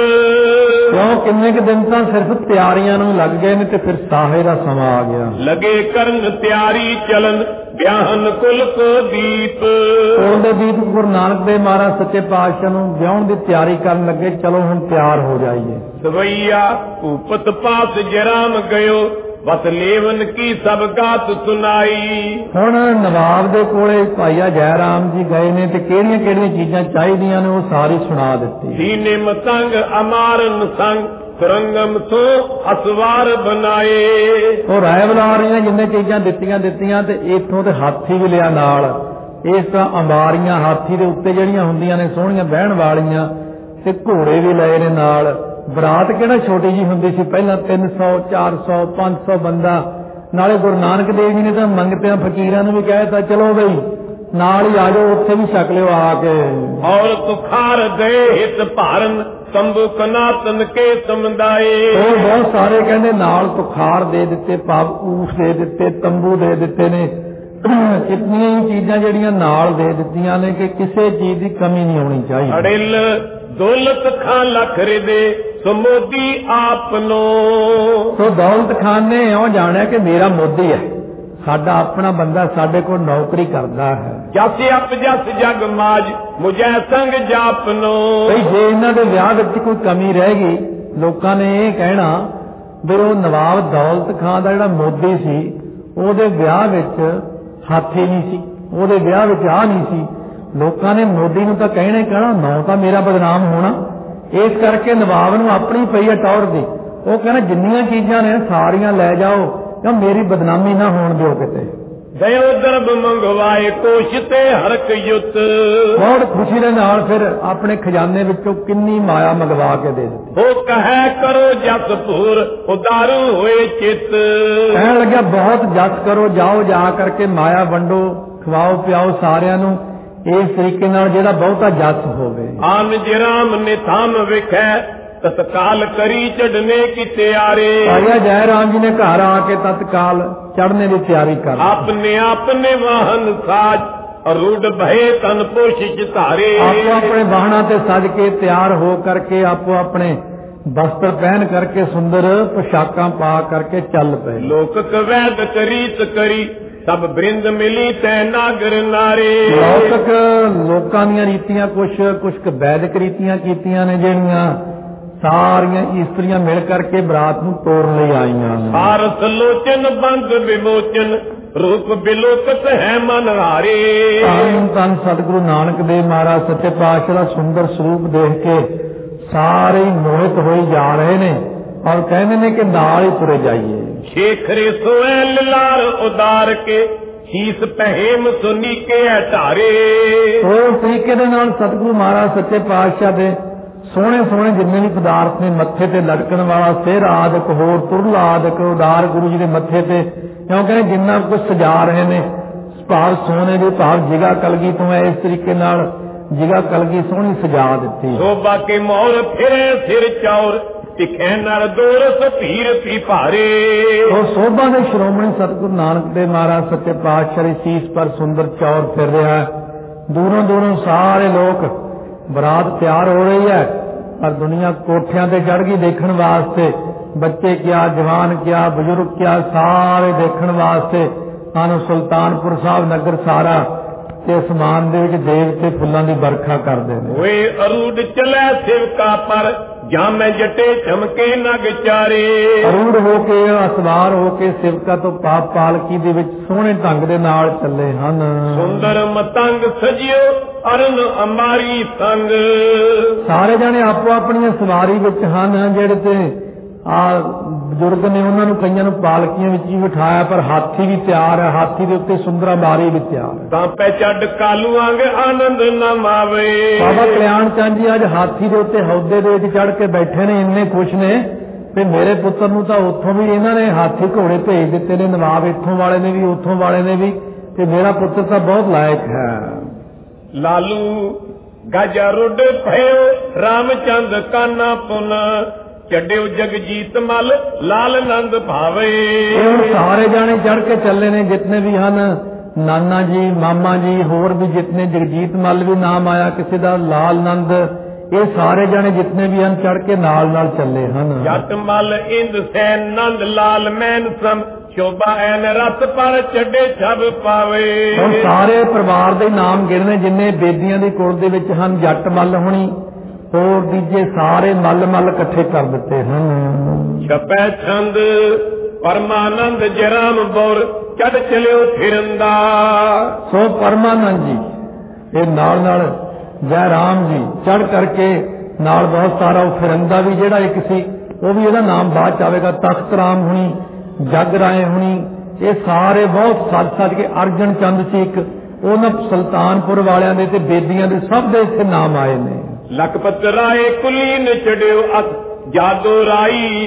ਕਿਉਂ ਕਿੰਨੇ ਕੁ ਦਿਨ ਤਾਂ ਸਿਰਫ ਤਿਆਰੀਆਂ ਨੂੰ ਲੱਗ ਗਏ ਨੇ ਤੇ ਫਿਰ ਸਾਹੇ ਦਾ ਸਮਾਂ ਆ ਗਿਆ। ਲਗੇ ਕਰਨ ਤਿਆਰੀ ਚਲਨ ਵਿਆਹਨ ਕੁਲ ਕੋ ਦੀਪ। ਉਹਦੇ ਦੀਪ ਗੁਰੂ ਨਾਨਕ ਦੇਵ ਮਹਾਰਾਜ ਸੱਚੇ ਪਾਤਸ਼ਾਹ ਨੂੰ ਵਿਆਹਣ ਦੀ ਤਿਆਰੀ ਕਰਨ ਲੱਗੇ। ਚਲੋ ਹੁਣ ਤਿਆਰ ਹੋ ਜਾਈਏ। ਸਵਈਆ ਭੂਪਤ ਪਾਸ ਜਰਾਮ ਗਇਓ ਬਸ ਲੇਵਨ ਕੀ ਸਭ ਗਾਤ ਸੁਨਾਈ। ਹੁਣ ਨਵਾਬ ਦੇ ਕੋਲੇ ਭਾਈਆ ਜੈ ਰਾਮ ਜੀ ਗਏ ਨੇ ਤੇ ਕਿਹੜੀਆਂ ਕਿਹੜੀਆਂ ਚੀਜ਼ਾਂ ਚਾਹੀਦੀਆਂ ਨੇ ਉਹ ਸਾਰੀ ਸੁਣਾ ਦਿੱਤੀ। ਸੀਨੇ ਮਤੰਗ ਅਮਾਰਨ ਸੰਗ ਸੁਰੰਗਮ ਤੋਂ ਅਸਵਾਰ ਬਣਾਏ। ਉਹ ਰਾਏ ਬੁਲਾ ਰਹੀਆਂ ਜਿੰਨੇ ਚੀਜ਼ਾਂ ਦਿੱਤੀਆਂ ਦਿੱਤੀਆਂ ਤੇ ਇੱਥੋਂ ਤੇ ਹਾਥੀ ਵੀ ਲਿਆ ਨਾਲ। ਇਸ ਤਰ੍ਹਾਂ ਅੰਬਾਰੀਆਂ ਹਾਥੀ ਦੇ ਉੱਤੇ ਜਿਹੜੀਆਂ ਹੁੰਦੀਆਂ ਨੇ ਸੋਹਣੀਆਂ ਬਹਿਣ ਵਾਲੀਆਂ, ਤੇ ਘੋੜੇ ਵੀ ਲਏ ਨੇ ਨਾਲ। ਬਰਾਤ ਕਿਹੜਾ ਛੋਟੀ ਜੀ ਹੁੰਦੀ ਸੀ, ਪਹਿਲਾਂ ਤਿੰਨ ਸੌ ਚਾਰ ਸੌ ਪੰਜ ਸੌ ਬੰਦਾ। ਨਾਲੇ ਗੁਰੂ ਨਾਨਕ ਦੇਵ ਜੀ ਨੇ ਤਾਂ ਮੰਗਤਿਆਂ ਫਕੀਰਾਂ ਨੂੰ ਵੀ ਕਹਿ ਦਿੱਤਾ ਚਲੋ ਬਈ ਨਾਲ ਹੀ ਆ ਜਾਓ, ਉੱਥੇ ਵੀ ਛਕ ਲਿਓ ਆ ਕੇ। ਔਰ ਤੁਖਾਰ ਗਏ ਹਿਤ ਭਾਰਨ ਤੰਬੂ ਕਨਾਤਨ ਕੇ ਸਮਦਾਏ। ਉਹ ਬਹੁਤ ਸਾਰੇ ਕਹਿੰਦੇ ਨਾਲ ਤੁਖਾਰ ਦੇ ਦਿੱਤੇ, ਭਾਵ ਊਠ ਦੇ ਦਿੱਤੇ, ਤੰਬੂ ਦੇ ਦਿੱਤੇ ਨੇ। ਕਿਤਨੀਆਂ ਹੀ ਚੀਜ਼ਾਂ ਜਿਹੜੀਆਂ ਨਾਲ ਦੇ ਦਿੱਤੀਆਂ ਨੇ ਕਿ ਕਿਸੇ ਚੀਜ਼ ਦੀ ਕਮੀ ਨਹੀਂ ਹੋਣੀ ਚਾਹੀਦੀ। ਅੜਿਲ ਦੌਲਤ ਖਾਂ ਲੱਖ ਰਿਦੇ ਸੋ ਮੋਦੀ ਆਪ ਨੂੰ। ਸੋ ਦੌਲਤ ਖਾਨ ਨੇ ਇਉਂ ਜਾਣਿਆ ਕਿ ਮੇਰਾ ਮੋਦੀ ਹੈ, ਸਾਡਾ ਆਪਣਾ ਬੰਦਾ, ਸਾਡੇ ਕੋਲ ਨੌਕਰੀ ਕਰਦਾ ਹੈ। ਜਸ ਅਪ ਜਸ ਜਗ ਮਾਜ ਮੁਝੈ ਸੰਗ ਜਾਪ ਨੂੰ। ਬਈ ਜੇ ਇਹਨਾਂ ਦੇ ਵਿਆਹ ਵਿੱਚ ਕੋਈ ਕਮੀ ਰਹਿ ਗਈ, ਲੋਕਾਂ ਨੇ ਇਹ ਕਹਿਣਾ ਵੀ ਉਹ ਨਵਾਬ ਦੌਲਤ ਖਾਨ ਦਾ ਜਿਹੜਾ ਮੋਦੀ ਸੀ ਉਹਦੇ ਵਿਆਹ ਵਿੱਚ ਹਾਥੀ ਨਹੀਂ ਸੀ, ਉਹਦੇ ਵਿਆਹ ਵਿੱਚ ਆਹ ਨਹੀਂ ਸੀ। ਲੋਕਾਂ ਨੇ ਮੋਦੀ ਨੂੰ ਤਾਂ ਕਹਿਣਾ ਹੀ ਕਹਿਣਾ, ਨਾ ਤਾਂ ਮੇਰਾ ਬਦਨਾਮ ਹੋਣਾ। ਇਸ ਕਰਕੇ ਨਵਾਬ ਨੂੰ ਆਪਣੀ ਪਈ ਹੈ ਟੌਰ ਦੀ। ਉਹ ਕਹਿੰਦਾ ਜਿੰਨੀਆਂ ਚੀਜ਼ਾਂ ਨੇ ਸਾਰੀਆਂ ਲੈ ਜਾਓ, ਕਿਉਂ ਮੇਰੀ ਬਦਨਾਮੀ ਨਾ ਹੋਣ ਦਿਓ ਕਿਤੇ। ਦਇਓ ਦਰਬ ਮੰਗਵਾਏ ਕੋਸ਼ ਤੇ ਹਰਕ ਯੁੱਤ। ਬਹੁਤ ਖੁਸ਼ੀ ਦੇ ਨਾਲ ਫਿਰ ਆਪਣੇ ਖਜ਼ਾਨੇ ਵਿੱਚੋਂ ਕਿੰਨੀ ਮਾਇਆ ਮੰਗਵਾ ਕੇ ਦੇ ਦਿੱਤੀ। ਉਹ ਕਹੈ ਕਰੋ ਜਸ ਭੂਰ ਉਦਾਰੂ ਹੋਏ ਚਿੱਤ। ਕਹਿਣ ਲੱਗਿਆ ਬਹੁਤ ਜਸ ਕਰੋ, ਜਾਓ ਜਾ ਕਰਕੇ ਮਾਇਆ ਵੰਡੋ, ਖਵਾਓ ਪਿਆਓ ਸਾਰਿਆਂ ਨੂੰ ਇਸ ਤਰੀਕੇ ਨਾਲ ਜਿਹੜਾ ਬਹੁਤਾ ਜਸ ਹੋਵੇ। ਆਨ ਜਰਾਮ ਨੇ ਥਾਮ ਵਿਖੈ ਤਤਕਾਲ ਕਰੀ ਚੜਨੇ ਕੀ ਤਿਆਰੇ। ਭਾਈਆ ਜੈ ਰਾਮ ਜੀ ਨੇ ਘਰ ਆ ਕੇ ਤਤਕਾਲ ਚੜਨੇ ਦੀ ਤਿਆਰੀ ਕਰ। ਆਪਣੇ ਆਪਣੇ ਵਾਹਨ ਸਾਜ ਰੂਡ ਭਏ ਤਨ ਪੋਸ਼ਿਸ਼ ਧਾਰੇ। ਆਪੋ ਆਪਣੇ ਵਾਹਨਾਂ ਤੇ ਸਜ ਕੇ ਤਿਆਰ ਹੋ ਕਰਕੇ ਆਪੋ ਆਪਣੇ ਬਸਤਰ ਪਹਿਨ ਕਰਕੇ ਸੁੰਦਰ ਪੁਸ਼ਾਕਾਂ ਪਾ ਕਰਕੇ ਚੱਲ ਪਏ। ਲੋਕ ਕਵੈਦ ਕਰੀਤ ਕਰੀ ਸਭ ਬ੍ਰਿੰਦ ਮਿਲੀ ਤੈ ਨਾਗਰ ਨਾਰੇ। ਲੋਕ ਲੋਕਾਂ ਦੀਆਂ ਰੀਤੀਆਂ ਕੁਛ ਕੁਛ ਵੈਦਿਕ ਰੀਤੀਆਂ ਕੀਤੀਆਂ ਨੇ ਜਿਹੜੀਆਂ ਸਾਰੀਆਂ ਇਸਤਰੀਆਂ ਮਿਲ ਕਰਕੇ ਬਰਾਤ ਨੂੰ ਤੋਰਨ ਲਈ ਆਈਆਂ। ਸਾਰਸ ਲੋਚਨ ਬੰਦ ਵਿਮੋਚਨ ਰੂਪ ਬਿਲੋਕਤ ਹੈ ਮਨ ਹਾਰੇ। ਧੰਨ ਧੰਨ ਸਤਿਗੁਰੂ ਨਾਨਕ ਦੇਵ ਮਹਾਰਾਜ ਸੱਚੇ ਪਾਤਸ਼ਾਹ ਦਾ ਸੁੰਦਰ ਸਰੂਪ ਦੇਖ ਕੇ ਸਾਰੇ ਮੋਹਿਤ ਹੋਈ ਜਾ ਰਹੇ ਨੇ ਔਰ ਕਹਿੰਦੇ ਨੇ ਕਿ ਨਾਲ ਹੀ ਤੁਰੇ ਜਾਈਏ। ਸ਼ੇਖਰੇ ਸੋਏ ਲਾਰ ਉਦਾਰ ਕੇ ਸੀਸ ਪਹਿਮ ਸੁਨੀ ਕੇ ਢਾਰੇ। ਉਸ ਤਰੀਕੇ ਦੇ ਨਾਲ ਸਤਿਗੁਰੂ ਮਹਾਰਾਜ ਸੱਚੇ ਪਾਤਸ਼ਾਹ ਦੇ ਸੋਹਣੇ ਸੋਹਣੇ ਜਿੰਨੇ ਵੀ ਪਦਾਰਥ ਨੇ, ਮੱਥੇ ਤੇ ਲਟਕਣ ਵਾਲਾ ਸਿਰ ਆਦਿਕ, ਹੋਰ ਤੁਰਲਾ ਆਦਿਕ ਉਦਾਰ ਗੁਰੂ ਜੀ ਦੇ ਮੱਥੇ ਤੇ, ਕਿਉਂਕਿ ਜਿੰਨਾ ਕੁਝ ਸਜਾ ਰਹੇ ਨੇ ਭਾਵ ਸੋਨੇ ਦੇ ਭਾਵ ਜਿਗਾ ਕਲਗੀ ਤੋਂ ਹੈ। ਇਸ ਤਰੀਕੇ ਨਾਲ ਜਿਗਾ ਕਲਗੀ ਸੋਹਣੀ ਸਜਾ ਦਿੱਤੀ। ਸੋਭਾ ਕੇ ਮੋਰ ਫਿਰੇ ਸਿਰ ਚੌਰ, ਤਿੱਖੇ ਨਾਲ ਦੋਰਸ ਭੀਰ ਪੀ ਭਾਰੇ। ਉਹ ਸੋਭਾ ਦੇ ਸ਼੍ਰੋਮਣੀ ਸਤਿਗੁਰੂ ਨਾਨਕ ਦੇਵ ਮਹਾਰਾਜ ਸੱਚੇ ਪਾਤਸ਼ਾਹ ਦੀ ਸੀਸ ਪਰ ਸੁੰਦਰ ਚੌਰ ਫਿਰ ਰਿਹਾ ਹੈ। ਦੂਰੋਂ ਦੂਰੋਂ ਸਾਰੇ ਲੋਕ, ਬਰਾਤ ਤਿਆਰ ਹੋ ਰਹੀ ਹੈ, ਪਰ ਦੁਨੀਆ ਕੋਠਿਆਂ ਤੇ ਚੜ੍ਹ ਗਈ ਦੇਖਣ ਵਾਸਤੇ। ਬੱਚੇ ਕਿਆ, ਜਵਾਨ ਕਿਆ, ਬਜ਼ੁਰਗ ਕਿਆ, ਸਾਰੇ ਦੇਖਣ ਵਾਸਤੇ ਸਾਨੂੰ ਸੁਲਤਾਨਪੁਰ ਸਾਹਿਬ ਨਗਰ ਸਾਰਾ ਤੇ ਅਸਮਾਨ ਦੇ ਵਿੱਚ ਦੇਵਤੇ ਫੁੱਲਾਂ ਦੀ ਵਰਖਾ ਕਰਦੇ ਨੇ। ਓਏ ਅਰੂੜ ਚਲੇ ਸਿਵਕਾ ਪਰ, ਜਾਮੇ ਜਟੇ ਚਮਕੇ ਨਗ ਚਾਰੇ। ਅਰੂੜ ਹੋ ਕੇ, ਅਸਵਾਰ ਹੋ ਕੇ ਸਿਵਕਾ ਤੋਂ ਪਾਪ ਪਾਲਕੀ ਦੇ ਵਿੱਚ ਸੋਹਣੇ ਢੰਗ ਦੇ ਨਾਲ ਚੱਲੇ ਹਨ। ਸੁੰਦਰ ਮਤੰਗ ਸਜਿਓ ਅਰਨ ਅਮਾਰੀ ਸੰਗ। ਸਾਰੇ ਜਾਣੇ ਆਪੋ ਆਪਣੀਆਂ ਸਵਾਰੀ ਵਿੱਚ ਹਨ। ਜਿਹੜੇ ਤੇ ਆ ਬਜ਼ੁਰਗ ਨੇ ਉਹਨਾਂ ਨੂੰ ਕਈਆਂ ਨੂੰ ਪਾਲਕੀਆਂ ਵਿੱਚ ਹੀ ਬਿਠਾਇਆ, ਪਰ ਹਾਥੀ ਵੀ ਤਿਆਰ ਹੈ। ਹਾਥੀ ਦੇ ਉੱਤੇ ਸੁੰਦਰਾ ਬਾਰੀ ਵੀ ਤਿਆਰ ਹੈ। ਤਾਂ ਪੈ ਚੱਡ ਕਾਲੂ ਆਂਗ ਆਨੰਦ ਨਾ ਮਾਵੇ। ਬਾਬਾ ਕਲਿਆਣ ਚੰਦ ਜੀ ਅੱਜ ਹਾਥੀ ਦੇ ਉੱਤੇ ਹੌਦੇ ਦੇ ਵਿੱਚ ਚੜ੍ਹ ਕੇ ਬੈਠੇ ਨੇ, ਇੰਨੇ ਖੁਸ਼ ਨੇ ਤੇ ਮੇਰੇ ਪੁੱਤਰ ਨੂੰ ਤਾਂ ਉੱਥੋਂ ਵੀ ਇਹਨਾਂ ਨੇ ਹਾਥੀ ਘੋੜੇ ਭੇਜ ਦਿੱਤੇ ਨੇ, ਨਵਾਬ ਇੱਥੋਂ ਵਾਲੇ ਨੇ ਵੀ ਉੱਥੋਂ ਵਾਲੇ ਨੇ ਵੀ, ਤੇ ਮੇਰਾ ਪੁੱਤਰ ਤਾਂ ਬਹੁਤ ਲਾਇਕ ਹੈ। ਲਾਲੂ ਗਾਜਾ ਰੁੱਡ ਭਇਓ ਰਾਮਚੰਦ ਕਾਨਾ ਪੁਨ, ਚੱਡਿਓ ਜਗਜੀਤ ਮਲ ਲਾਲ ਨੰਦ ਭਾਵੇ। ਸਾਰੇ ਜਾਣੇ ਚੜ ਕੇ ਚੱਲੇ ਨੇ ਜਿਤਨੇ ਵੀ ਹਨ, ਨਾਨਾ ਜੀ, ਮਾਮਾ ਜੀ, ਹੋਰ ਵੀ ਜਿਤਨੇ, ਜਗਜੀਤ ਮਲ ਵੀ ਨਾਮ ਆਇਆ ਕਿਸੇ ਦਾ, ਲਾਲ ਨੰਦ, ਇਹ ਸਾਰੇ ਜਾਣੇ ਜਿਤਨੇ ਵੀ ਹਨ ਚੜ ਕੇ ਨਾਲ ਨਾਲ ਚੱਲੇ ਹਨ। ਜੱਟ ਮਲ ਇੰਦ ਸੈਨ ਨੰਦ ਲਾਲ ਮੈਨ ਸਮ, ਸ਼ੋਭਾ ਐਨ ਰਤ ਪਰ ਚੱਡੇ ਛਬ ਪਾਵੇ। ਹੁਣ ਸਾਰੇ ਪਰਿਵਾਰ ਦੇ ਨਾਮ ਗਿਣਨੇ ਜਿੰਨੇ ਬੇਦੀਆਂ ਦੀ ਕੋਲ ਦੇ ਵਿੱਚ ਹਨ। ਜੱਟ ਮੱਲ ਹੋਣੀ ਹੋਰ ਦੂਜੇ ਸਾਰੇ ਮੱਲ ਮੱਲ ਇਕੱਠੇ ਕਰ ਦਿੱਤੇ ਹਨ। ਛਪੈ ਛੰਦ ਪਰਮਾਨੰਦ ਜਰਾਮ ਬੌਰ, ਚੜ ਚਲਿਓ ਫਿਰੰਦਾ। ਸੋ ਪਰਮਾਨੰਦ ਜੀ ਇਹ ਨਾਲ ਨਾਲ ਜੈ ਰਾਮ ਜੀ ਚੜ ਕਰਕੇ ਨਾਲ ਬਹੁਤ ਸਾਰਾ ਉਹ ਫਿਰੰਦਾ ਵੀ ਜਿਹੜਾ ਇੱਕ ਸੀ, ਉਹ ਵੀ ਇਹਦਾ ਨਾਮ ਬਾਅਦ ਚ ਆਵੇਗਾ। ਤਖਤ ਰਾਮ ਹੁਣੀ, ਜਗ ਰਾਏ ਹੁਣੀ, ਇਹ ਸਾਰੇ ਬਹੁਤ ਸੱਜ ਸੱਜ ਕੇ, ਅਰਜਨ ਚੰਦ ਸੀ ਇੱਕ, ਉਹਨਾਂ ਸੁਲਤਾਨਪੁਰ ਵਾਲਿਆਂ ਦੇ ਤੇ ਬੇਦੀਆਂ ਦੇ ਸਭ ਦੇ ਇੱਥੇ ਨਾਮ ਆਏ ਨੇ। ਲਖਪਤ ਰਾਏ ਕੁਲੀਨ ਚੜਿਓ ਅਤ ਜਾਦੋ ਰਾਈ।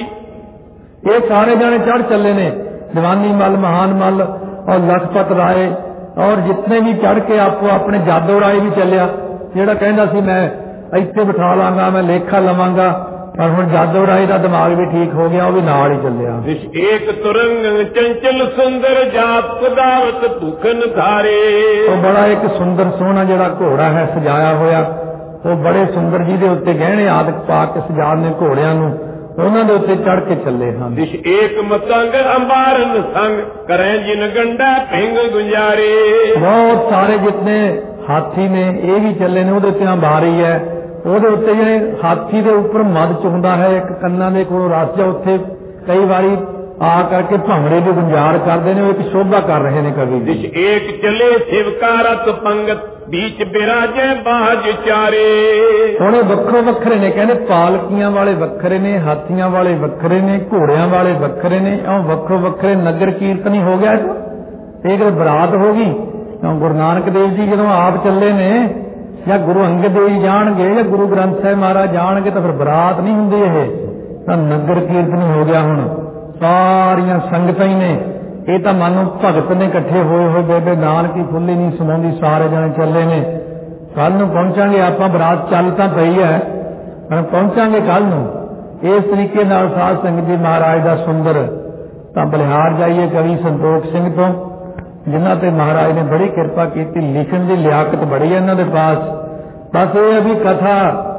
ਇਹ ਸਾਰੇ ਜਾਣੇ ਚੜ ਚੱਲੇ ਨੇ, ਦੀਵਾਨੀ ਮੱਲ, ਮਹਾਨ ਮੱਲ ਔਰ ਲਖਪਤ ਰਾਏ ਔਰ ਜਿਤਨੇ ਵੀ ਚੜ ਕੇ ਆਪੋ ਆਪਣੇ ਜਾਦੋ ਰਾਏ ਵੀ ਚੱਲਿਆ, ਜਿਹੜਾ ਕਹਿੰਦਾ ਸੀ ਮੈਂ ਇੱਥੇ ਬਿਠਾ ਲਾਂਗਾ, ਮੈਂ ਲੇਖਾ ਲਵਾਂਗਾ, ਪਰ ਹੁਣ ਜਾਦੋ ਰਾਏ ਦਾ ਦਿਮਾਗ ਵੀ ਠੀਕ ਹੋ ਗਿਆ, ਉਹ ਵੀ ਨਾਲ ਹੀ ਚੱਲਿਆ। ਏਕ ਤੁਰੰਗ ਚੰਚਲ ਸੁੰਦਰ ਜਾਤ ਕੁਦਾਵਤ ਭੁਖਨ ਧਾਰੇ। ਉਹ ਬੜਾ ਇੱਕ ਸੁੰਦਰ ਸੋਹਣਾ ਜਿਹੜਾ ਘੋੜਾ ਹੈ ਸਜਾਇਆ ਹੋਇਆ, ਉਹ ਬੜੇ ਸੁੰਦਰ ਜੀ ਦੇ ਉੱਤੇ ਗਹਿਣੇ ਆਦਿਕ ਪਾ ਕੇ ਸਜਾ ਨੇ ਘੋੜਿਆਂ ਨੂੰ, ਉਹਨਾਂ ਦੇ ਉੱਤੇ ਚੜ ਕੇ ਚੱਲੇ ਹਨ। ਦਿਸ਼ ਏਕ ਮਤੰਗ ਅੰਬਾਰਨ ਸੰਗ, ਕਰੇ ਜਿਨ ਗੰਡਾ ਪਿੰਗ ਗੁੰਜਾਰੇ। ਬਹੁਤ ਸਾਰੇ ਜਿਤਨੇ ਹਾਥੀ ਨੇ ਇਹ ਵੀ ਚੱਲੇ ਨੇ, ਉਹਦੇ ਉੱਤੇ ਅੰਬਾਰੀ ਹੈ, ਉਹਦੇ ਉੱਤੇ ਜਿਹੜੇ ਹਾਥੀ ਦੇ ਉੱਪਰ ਮੱਧ ਚੁੰਦਾ ਹੈ, ਇੱਕ ਕੰਨਾਂ ਦੇ ਕੋਲੋਂ ਰਸ ਜਾ, ਉੱਥੇ ਕਈ ਵਾਰੀ ਆ ਕਰਕੇ ਭੰਗੜੇ ਦੀ ਗੁੰਜਾਰ ਕਰਦੇ ਨੇ, ਉਹ ਇੱਕ ਸ਼ੋਭਾ ਕਰ ਰਹੇ ਨੇ ਕਵੀ। ਦਿਸ਼ ਏਕ ਚਲੇ ਸਿਵਕਾਰਤ ਪੰਗਤ, बीच बिराजे बाज चारे। ਹੁਣ ਵੱਖੋ ਵੱਖਰੇ ਨੇ, ਕਹਿੰਦੇ ਪਾਲਕੀਆਂ ਵਾਲੇ ਵੱਖਰੇ ਨੇ, ਹਾਥੀਆਂ ਵਾਲੇ ਵੱਖਰੇ ਨੇ, ਘੋੜਿਆਂ ਵਾਲੇ ਵੱਖਰੇ ਨੇ, ਉਹ ਵੱਖੋ ਵੱਖਰੇ ਨਗਰ ਕੀਰਤਨ ਹੀ ਹੋ ਗਿਆ। ਇਹ ਕਿ ਬਰਾਤ ਹੋ ਗਈ, ਗੁਰੂ ਨਾਨਕ ਦੇਵ ਜੀ ਜਦੋਂ ਆਪ ਚੱਲੇ ਨੇ ਜਾਂ ਗੁਰੂ ਅੰਗਦ ਦੇਵ ਜੀ ਜਾਣਗੇ ਜਾਂ ਗੁਰੂ ਗ੍ਰੰਥ ਸਾਹਿਬ ਮਹਾਰਾਜ ਜਾਣਗੇ ਤਾਂ ਫਿਰ ਬਰਾਤ ਨਹੀਂ ਹੁੰਦੀ, ਇਹ ਤਾਂ ਨਗਰ ਕੀਰਤਨ ਹੋ ਗਿਆ। ਹੁਣ ਸਾਰੀਆਂ ਸੰਗਤਾਂ ਹੀ ਨੇ, ਇਹ ਤਾਂ ਮਾਨੋ ਭਗਤ ਨੇ ਇਕੱਠੇ ਹੋਏ ਹੋਏ, ਬੇਬੇ ਨਾਨਕੀ ਫੁੱਲੀ ਨਹੀਂ ਸਮਾਉਂਦੀ, ਸਾਰੇ ਜਣੇ ਚੱਲੇ ਨੇ। ਕੱਲ ਨੂੰ ਪਹੁੰਚਾਂਗੇ ਆਪਾਂ, ਬਰਾਤ ਚੱਲ ਤਾਂ ਪਈ ਹੈ ਪਰ ਪਹੁੰਚਾਂਗੇ ਕੱਲ ਨੂੰ। ਇਸ ਤਰੀਕੇ ਨਾਲ ਸਾਧ ਸੰਗਤ ਜੀ ਮਹਾਰਾਜ ਦਾ ਸੁੰਦਰ ਤਾਂ ਬਲਿਹਾਰ ਜਾਈਏ ਕਵੀ ਸੰਤੋਖ ਸਿੰਘ ਤੋਂ, ਜਿਨ੍ਹਾਂ ਤੇ ਮਹਾਰਾਜ ਨੇ ਬੜੀ ਕਿਰਪਾ ਕੀਤੀ, ਲਿਖਣ ਦੀ ਲਿਆਕਤ ਬੜੀ ਹੈ ਇਹਨਾਂ ਦੇ ਪਾਸ। ਬਸ ਇਹ ਵੀ ਕਥਾ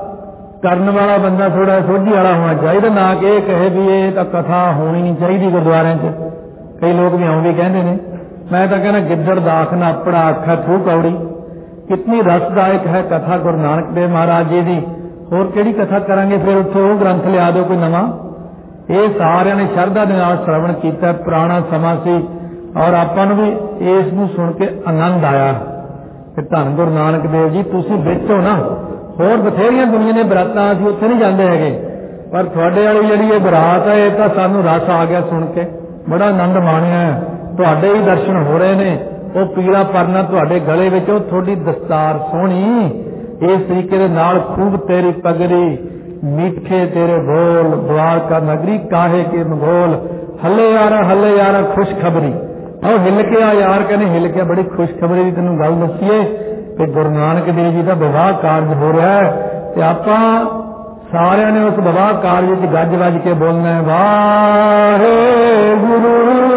ਕਰਨ ਵਾਲਾ ਬੰਦਾ ਥੋੜਾ ਸੋਝੀ ਵਾਲਾ ਹੋਣਾ ਚਾਹੀਦਾ, ਨਾ ਕਿ ਇਹ ਕਹੇ ਵੀ ਇਹ ਤਾਂ ਕਥਾ ਹੋਣੀ ਨਹੀਂ ਚਾਹੀਦੀ ਗੁਰਦੁਆਰਿਆਂ 'ਚ। ਕਈ ਲੋਕ ਵੀ ਆਉਂਦੇ ਕਹਿੰਦੇ ਨੇ, ਮੈਂ ਤਾਂ ਕਹਿੰਦਾ ਗਿੱਦੜ ਦਾਖ ਨਾ ਆਪਣਾ ਆਖਾ ਥੂ ਕੌੜੀ। ਕਿਤਨੀ ਰਸਦਾਇਕ ਹੈ ਕਥਾ ਗੁਰੂ ਨਾਨਕ ਦੇਵ ਮਹਾਰਾਜ ਜੀ ਦੀ, ਹੋਰ ਕਿਹੜੀ ਕਥਾ ਕਰਾਂਗੇ ਫਿਰ? ਉੱਥੇ ਉਹ ਗ੍ਰੰਥ ਲਿਆ ਦਿਓ ਕੋਈ ਨਵਾਂ। ਇਹ ਸਾਰਿਆਂ ਨੇ ਸ਼ਰਧਾ ਦੇ ਨਾਲ ਸ਼ਰਵਣ ਕੀਤਾ, ਪੁਰਾਣਾ ਸਮਾਂ ਸੀ ਔਰ ਆਪਾਂ ਨੂੰ ਵੀ ਇਸ ਨੂੰ ਸੁਣ ਕੇ ਆਨੰਦ ਆਇਆ ਕਿ ਧੰਨ ਗੁਰੂ ਨਾਨਕ ਦੇਵ ਜੀ ਤੁਸੀਂ ਵਿੱਚ ਹੋ ਨਾ। ਹੋਰ ਬਥੇਰੀਆਂ ਦੁਨੀਆਂ ਨੇ ਬਰਾਤਾਂ, ਅਸੀਂ ਉੱਥੇ ਨਹੀਂ ਜਾਂਦੇ ਹੈਗੇ, ਪਰ ਤੁਹਾਡੇ ਵਾਲੀ ਜਿਹੜੀ ਇਹ ਬਰਾਤ ਹੈ, ਇਹ ਤਾਂ ਸਾਨੂੰ ਰਸ ਆ ਗਿਆ ਸੁਣ ਕੇ, ਬੜਾ ਆਨੰਦ ਮਾਣਿਆ। ਤੁਹਾਡੇ ਹੀ ਦਰਸ਼ਨ ਹੋ ਰਹੇ ਨੇ, ਉਹ ਪੀਲਾ ਪਰਨਾ ਤੁਹਾਡੇ ਗਲੇ ਵਿੱਚ, ਉਹ ਤੁਹਾਡੀ ਦਸਤਾਰ ਸੋਹਣੀ, इस तरीके दे नाल खूब तेरी पगड़ी, मीठे तेरे बोल, द्वारका नगरी काहे के मगोल, हले यारा हले यारा खुशखबरी। और हिल के आ यार, कहने हिल के बड़ी खुशखबरी की तेन गल दसीए कि गुरु नानक देव जी का विवाह कार्य हो रहा है, ते आपां सारिਆਂ ने उस विवाह कार्य च गज वज के बोलना है, वाहे गुरु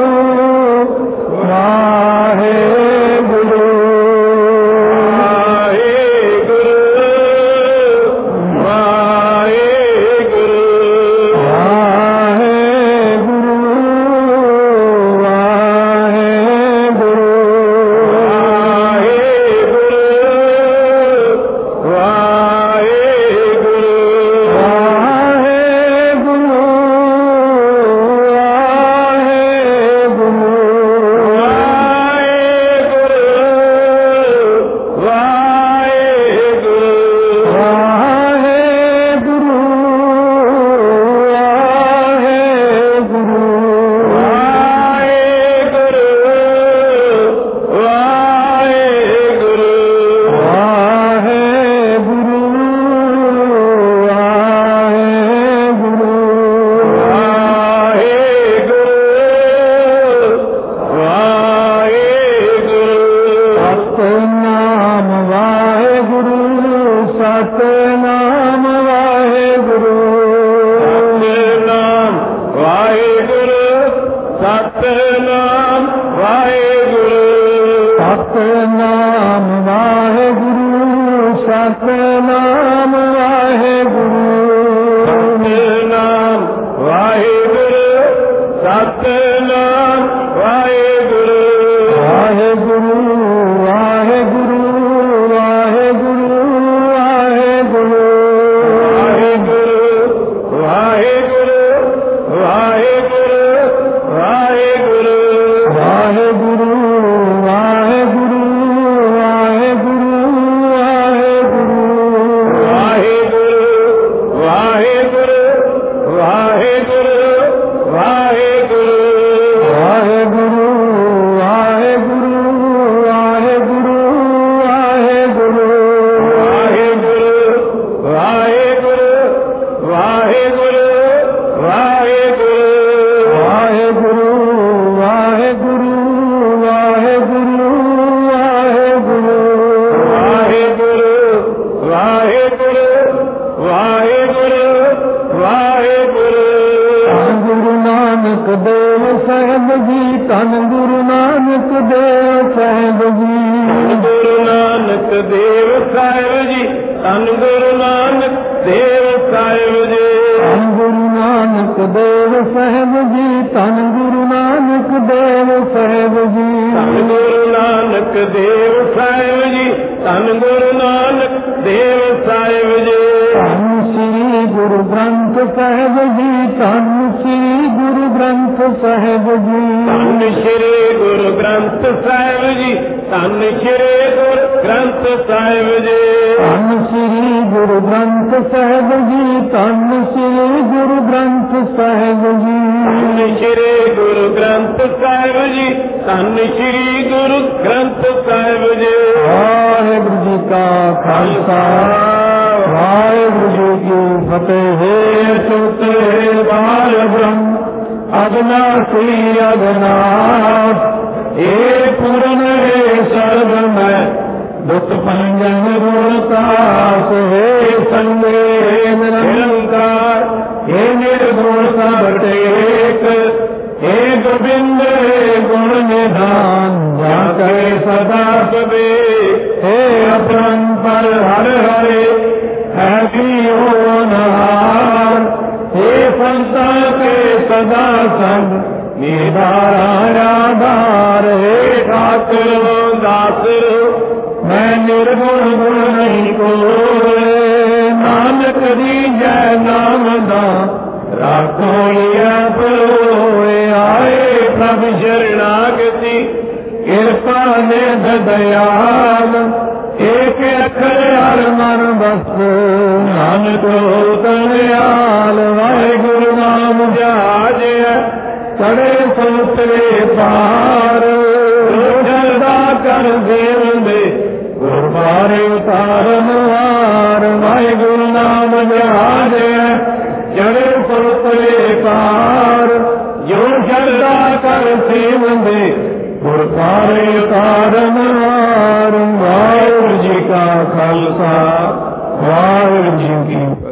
वाहे गुरु कर देव दे गुरबाणी ਪਾਰੇ ਉਤਾਰਨ ਹਾਰ ਵਾਹਿਗੁਰੂ ਨਾਮ ਜਹਾਜੈ ਚੜੇ ਪਰਤਲੇ ਪਾਰ ਜੋ ਸ਼ਰਧਾ ਕਰ ਸੇਵੰਦੇ ਗੁਰ ਪਾਰੇ ਉਤਾਰਨ ਹਾਰ ਵਾਹਿਗੁਰੂ ਜੀ ਕਾ ਖਾਲਸਾ ਵਾਹਿਗੁਰੂ ਜੀ ਕੀ